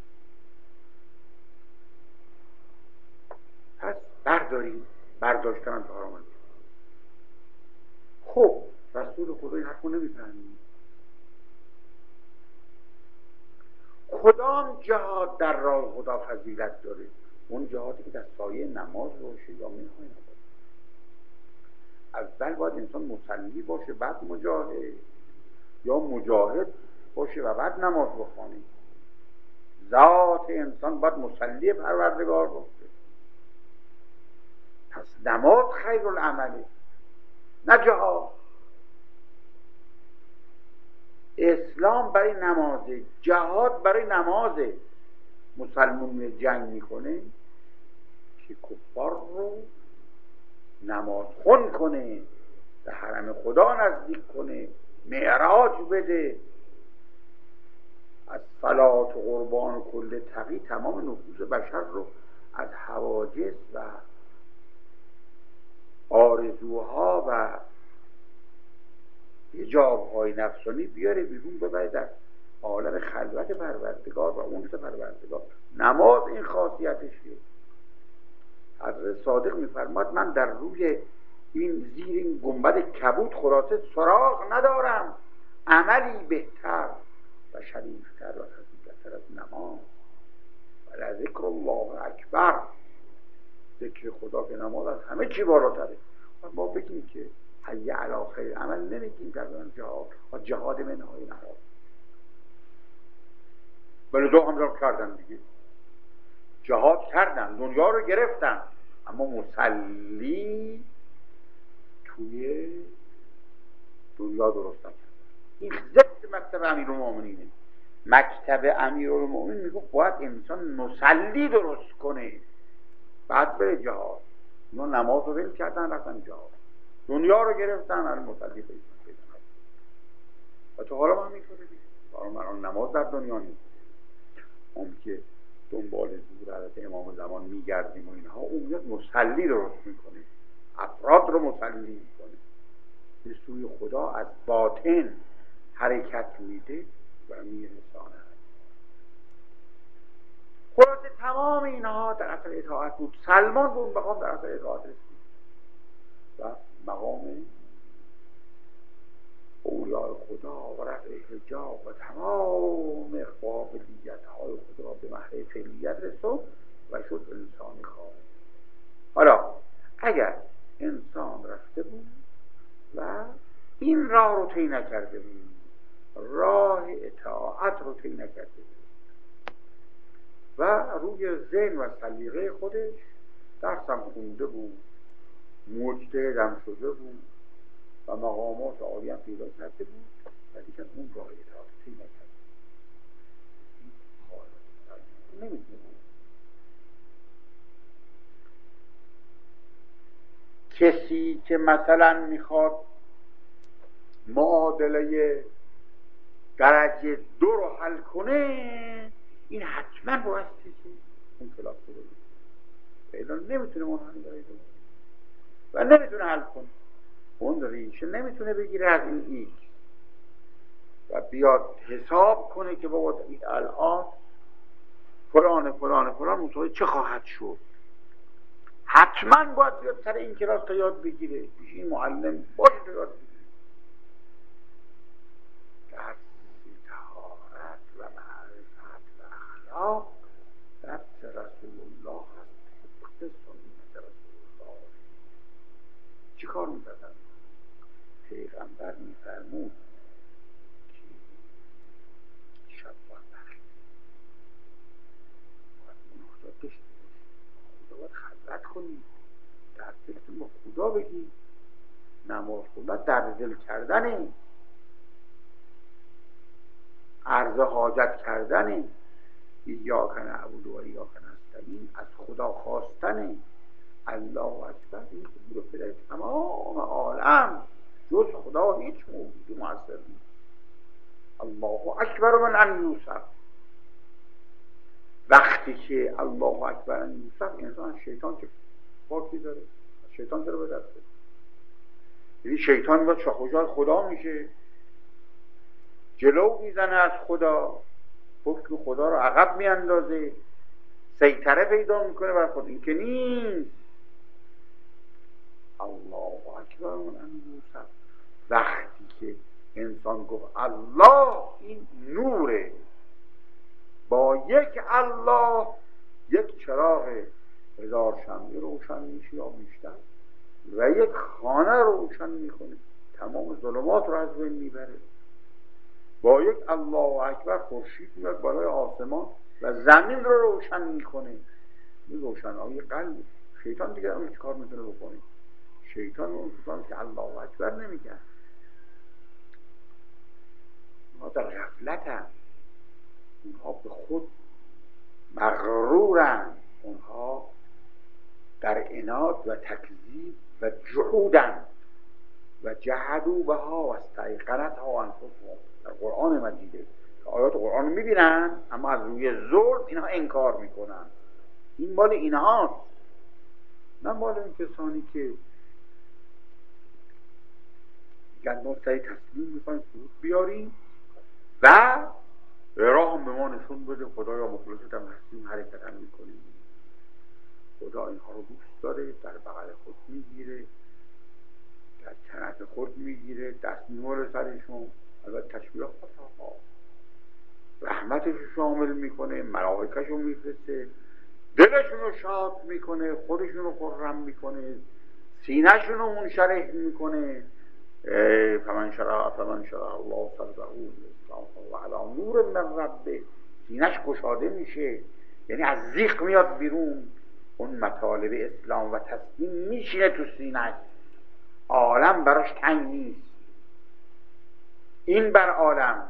پس برداریم، برداشتن هم کار آمد. خب رسول خدا این حرف رو نمیفهمید. کدام جهاد در راه خدا فضیلت داره؟ اون جهادی که در سایه نماز باشه یا منهای نماز. اول باید انسان مصلی باشه بعد مجاهد، یا مجاهد باشه و بعد نماز بخونه. ذات انسان باید مصلی پروردگار باشه. پس نماز خیر العمله، نه جهاد. اسلام برای نمازه، جهاد برای نمازه. مسلمون جنگ میکنه که کفار رو نماز خون کنه، به حرم خدا نزدیک کنه، معراج بده. از صلات و قربان و کل تقی تمام نفوذ بشر رو از حواجز و آرزوها و حجاب‌های نفسانی بیاره بیرون، ببره در عالم خلوت پروردگار و اونس پروردگار. نماز این خاصیتشه. حضرت صادق میفرماد من در روی این زیر این گنبد کبود خلاصه سراغ ندارم عملی بهتر و شریفتر و فضیلتر از نماز. و لذکر الله اکبر، ذکر خدا که نماز از همه چی بالاتره. و ما بگیم که حی علی خیر عمل نمیگیم در جهاد و جهاد منهای نماز. بله دو هم کردن دیگه، جهاد کردن، دنیا رو گرفتن، اما مصلی توی دنیا درست نکردن. این ضد مکتب امیرالمومنینه. مکتب امیرالمومنین میگه باید انسان مصلی درست کنه بعد بره جهاد. اینا نماز رو ول کردن رفتن جهاد، دنیا رو گرفتن، الان مصلی پیدا کردن. و تو حالا ما همینطوره دیگه. حالا نماز در دنیا نیست، اون که دنبال زور حضرت امام زمان میگردیم و اینها، اون میاد مصلی درست میکنه، افراد رو مصلی میکنه، به سوی خدا از باطن حرکت میده و میرسانه. خلاصه تمام اینها در اثر اطاعت بود. سلمان به اون مقام در اثر اطاعت رسید و مقام اولیاء خدا و رفع حجاب و تمام قابلیت های خدا به محض فعلیت رسید و شد انسان خالص. حالا اگر انسان رفته بود و این راه رو طی نکرده بود، راه اطاعت رو طی نکرده بود و روی ذهن و سلیقه خودش درسم خونده بود، مجتهدم شده بود و مقامات عالی هم پیدا کرده بود، ولی که اون راه اطاعت طی نکرده بود، نمیتونه. کسی که مثلا میخواد معادله درجه دو رو حل کنه، این حتما بایستی که اون کلاس رو بگید. پیدا نمیتونه منحنی برای دو و نمیتونه حل کنه. اون ریشه نمیتونه بگیره از این ایک و بیاد حساب کنه که بابا این الان فلان فلان فلان متوجه چه خواهد شد. حتما باید بیاد سر این کلاس تا یاد بگیره، این معلم باشه تا یاد بگیره. درس طهارت و معرفت و اخلاق درس رسول الله هست، خود سنت رسول الله. نکنید، در دلتون با خدا بگید. نماز خوندن در دل کردنه، عرض حاجت کردنه، ایاک نعبد و ایاک نستعین، از خدا خواستنه. الله اکبر این حضور پدر تمام عالم، جز خدا هیچ موجود مؤثر نیست. الله اکبر من ان یوسف. وقتی که الله اکبر ان یوسف، انسان شیطان چه پاکی داره؟ شیطان چرا به دست بده؟ یعنی شیطان باید شاخوشای خدا میشه، جلو میزنه از خدا، حکم خدا رو عقب میاندازه، سیطره پیدا میکنه بر خود. این که نیست. الله اکبر من ان یوسف. وقتی که انسان گفت الله، این نوره، با یک الله یک چراغ هزار شمعی روشن میشه یا بیشتر و یک خانه روشن میکنه، تمام ظلمات رو از بین میبره. با یک الله اکبر خورشید میاد بالای آسمان و زمین رو روشن میکنه. این روشنایی قلب. شیطان دیگه اون چه کار میتونه بکنه؟ شیطان اون چیزان که الله اکبر نمیگن. اونها در غفلت هم، اونها به خود مغرورن، اونها در عناد و تکذیب و جحودن و جحدوا بها و استیقنتها انفسهم. در قرآن مجیده آیات قرآن میبینن اما از روی ظلم اینها انکار میکنن. این مال اینهاست، نه مال این کسانی که میگن ما سعی تسلیم میکنیم فرود بیاریم و راه به ما نشون بده، خدایا مخلصت هم هستیم، حرکت هم میکنیم. خدا اینها رو دوست داره، در بغل خود میگیره، در کنف خود میگیره، دست نور سرشون، البته تشبیه ها رحمتش رو شامل میکنه، ملائکه‌ش رو میفرسته، دلشون رو شاد میکنه، خودشون رو خرم میکنه، سینه‌شون رو منشرح میکنه. فمن شرح فمن شرح الله صدره و علی نور من ربه، سینه‌ش گشاده میشه، یعنی از زیق میاد بیرون، اون مطالب اسلام و تسلیم میشینه تو سینه‌ش، عالم براش تنگ نیست. این بر عالم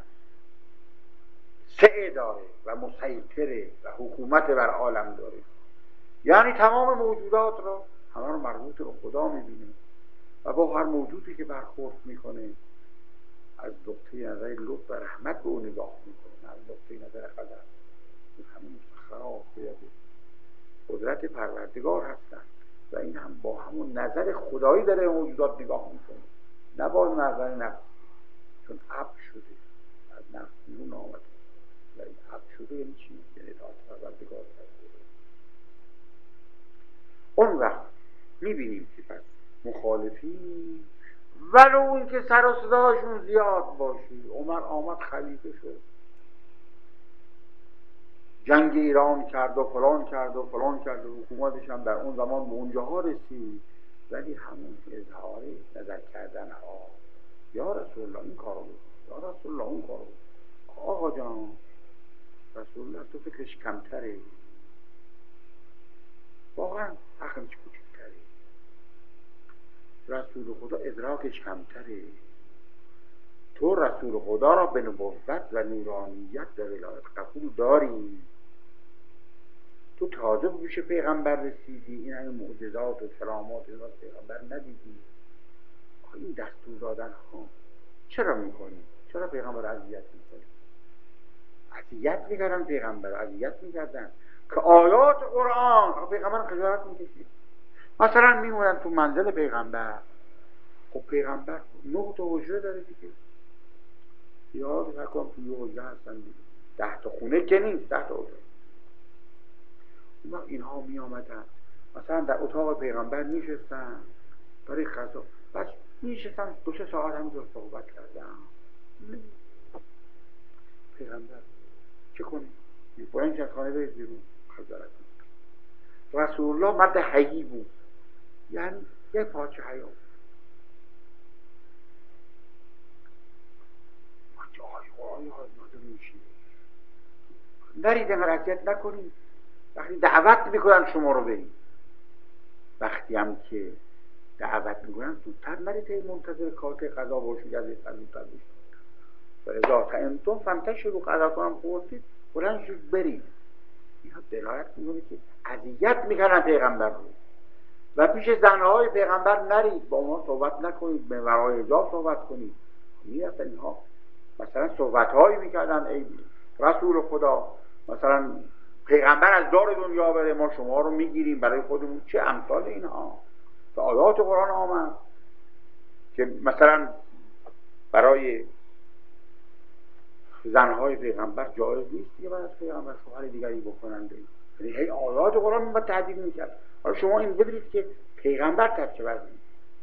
سعی داره و مسیطره و حکومت بر عالم داره، یعنی تمام موجودات را همه رو مربوط به خدا میبینه و با هر موجودی که برخورد میکنه از نقطه نظر لطف و رحمت به اون نگاه میکنه، از نقطه نظر قدر. این همه مسخرات به قدرت پروردگار هستن و این هم با همون نظر خدایی داره موجودات نگاه میکنه، نه با نظر نفس، چون عبد شده از نفس بیرون آمده و این عبد شده یعنی چی؟ یعنی اطاعت پروردگار کرده. اون وقت میبینیم که پس مخالفین ولو این که سر و صداشون زیاد باشی، عمر آمد خلیفه شد، جنگ ایران کرد و فلان کرد و فلان کرد و حکومتش هم در اون زمان به اونجاها رسید، ولی همون اظهار نظر کردن ها، یا رسول الله این کارو بود، یا رسول الله اون کارو بود. آقا جان رسول الله تو فکرش کمتره، واقعا عقلش کوچکتره، رسول خدا ادراکش کمتره، تو رسول خدا را به نبوت و نورانیت و ولایت قبول داری، تو تازه به پیش پیغمبر رسیدی، این همه معجزات و کرامات این وقت پیغمبر ندیدی. این دستور دادن ها چرا میکنی؟ چرا پیغمبر اذیت میکنی؟ اذیت میکردن پیغمبر، اذیت میکردن که آیات قرآن پیغمبر خجالت میکشید. مثلا میمونن تو منزل پیغمبر، خب پیغمبر نه تا حجره داره دیگه، یا فکر کنم توی حجره هستن دیگه، ده تا خونه که نیست، ده تا حجره. اینها می آمدن مثلا در اتاق پیغمبر میشستن برای غذا، بس میشستن دو سه ساعت همینجور صحبت کردن. پیغمبر چه کنی؟ باید از خانه برید بیرون خجالت کنید. رسول الله مرد حیی بود، یعنی یک پاچه حیا بود. آی آی آی نازل میشید، نرید اینقدر اذیت نکنید، وقتی دعوت میکنن شما رو برید. وقتی هم که دعوت میکنن زودتر نرید هی منتظر کارت قضا باشید از این زودتر بشید فلذا فانتم فانتشروا قضاتون هم خوردید بلند شید برید. اینا دلالت میکنه که اذیت میکنن پیغمبر رو و پیش زنهای پیغمبر نرید، با اونها صحبت نکنید، به ورای حجاب صحبت کنید. میرفتن اینها مثلا صحبتهایی میکردن ای رسول خدا مثلا پیغمبر از دار دنیا بره ما شما رو میگیریم برای خودمون، چه امثال اینها. و آیات قرآن آمد که مثلا برای زنهای پیغمبر جایز نیست که بعد از پیغمبر شوهر دیگری بکنند. یعنی هی آیات قرآن ما تعدیل میکرد. حالا شما این بدونید که پیغمبر در چه وضعی.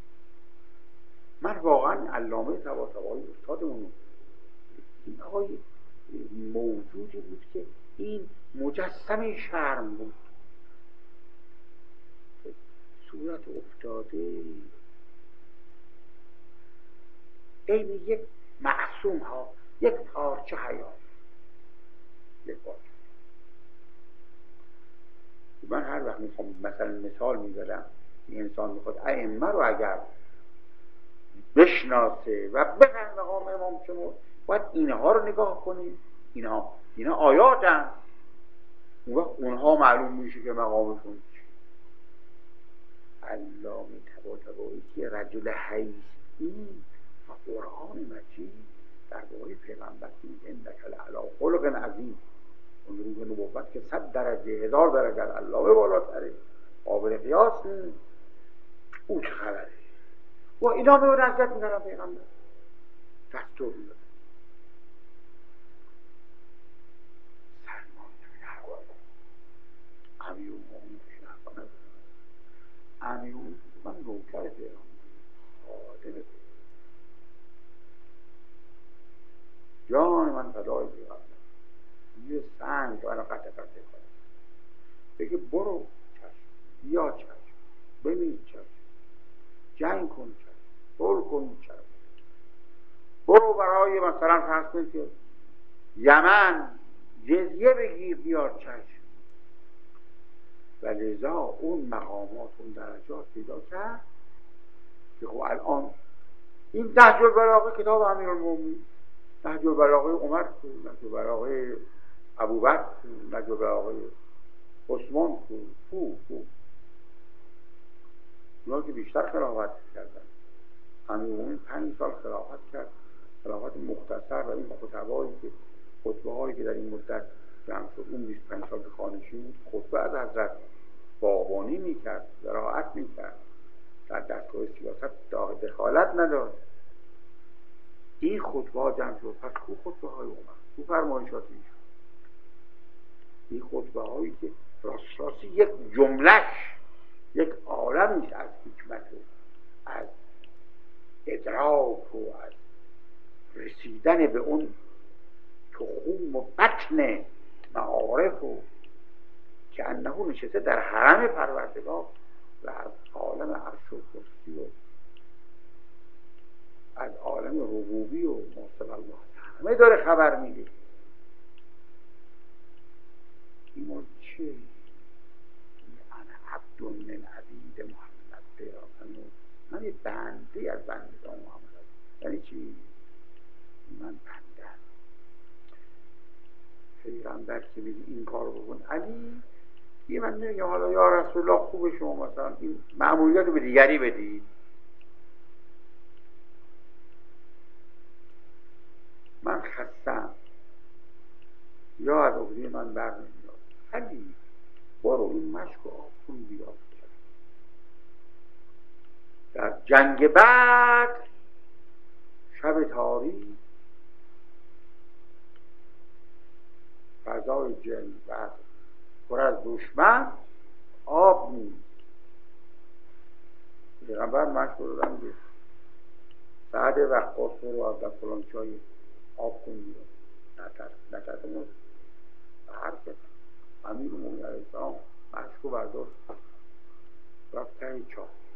من واقعا علامه طباطبایی استادمون این آقای موجودی بود که این مجسمه شرم بود، صورت افتاده این یک معصوم ها، یک پارچه حیات، یک پارچه. من هر وقت میخوام مثلا مثال میزدم این انسان میخواد ائمه رو اگر بشناسه و بفهم مقام امام شما باید اینها رو نگاه کنید. اینها اینا آیات هم اون وقت اونها معلوم میشه که مقامشون چیه. علامه طباطبایی که رجل حیثی و قرآن مجید در باره پیغمبر میگه انک لعلی خلق عظیم، اون روح نبوت که صد درجه هزار درجه از علامه بالاتره، قابل قیاس نیست. او چه خبره؟ و اینا به اون عزت میکنن پیغمبر دستور میدن امیر المؤمنین شهر امیر من نوکر پیغمبر خادم جان من فدای پیغمبر یه سنگ برای قطع قطع کنم بگه برو چشم، بیا چشم، بمیر چشم، جنگ کن چشم، صلح کن چشم، برو برای مثلا فرض کن که یمن جزیه بگیر بیار چشم. و لذا اون مقامات اون درجات پیدا کرد که خب الان این نهج البلاغه کتاب امیرالمومنین، نهج البلاغه عمر کو، نهج البلاغه ابوبکر کو، نهج البلاغه عثمان کو کو کو اونا که بیشتر خلافت کردن. امیرالمومنین پنج سال خلافت کرد، خلافت مختصر، و این خطبایی که خطبه هایی که در این مدت جمع شد اون بیست و پنج سال که خانشین بود خطبه از حضرت باغبانی میکرد، زراعت میکرد، در دستگاه سیاست دخالت نداشت. این خطبه ها جمع شد. پس کو خطبه های عمر، کو فرمایشات ایشون، این خطبه هایی که راست راستی یک جملهش یک عالمی از حکمت و از ادراک و از رسیدن به اون تخوم و بطن معارف و که انه نشسته در حرم پروردگار و از عالم عرش و کرسی و از عالم ربوبی و محاسب الله همه داره خبر میده. این چه؟ انا عبد من عبید محمد پیغمبر، من یه بنده از بندگان محمد. یعنی چی؟ من بنده پیغمبر که میگه این کار بکن علی، یه من میگم حالا یا رسول الله خوبه شما مثلا این مأموریت رو به دیگری بدید، من خستم یا از عهده من بر نمیاد، علی برو این مشک و آب کن بیاد. در جنگ بعد شب تاریک فضای جنگ بعد پر از دشمن آب نیست. پیغمبر مشک رو دادن به سعد وقاص رو از در فلان چای آب کن بیاد، نترس نترس مون هر کس امیرالمومنین علیه السلام مشک رو برداشت رفت ته چاه